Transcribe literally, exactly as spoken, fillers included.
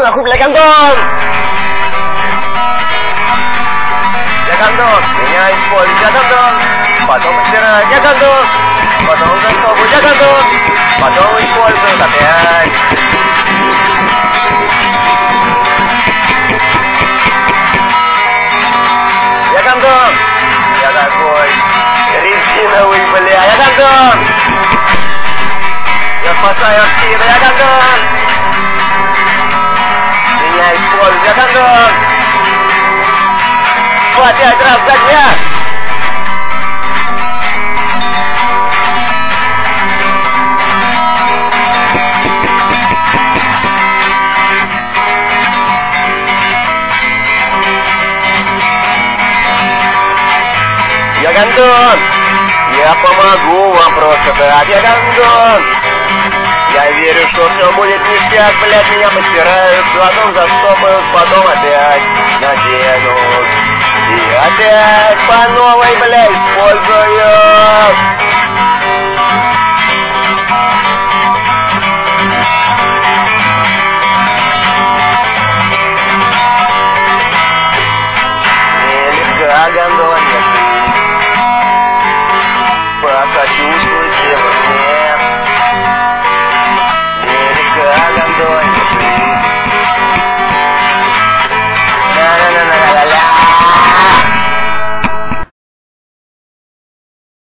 нахуй, бля, гондон! Я гондон, меня используют, я гондон, потом стирают, я гондон, потом засовывают, я гондон, потом используют опять. Я гондон, я такой резиновый, бля, я гондон! Я спасаю спину, я гондон! Меня используют, я гондон! По пять раз за дня! Я гондон! Я помогу вам просто так, я гондон! Я верю, что все будет ништяк, блядь, меня постирают, потом заштопают, потом опять наденут. И опять по новой, блядь, использую.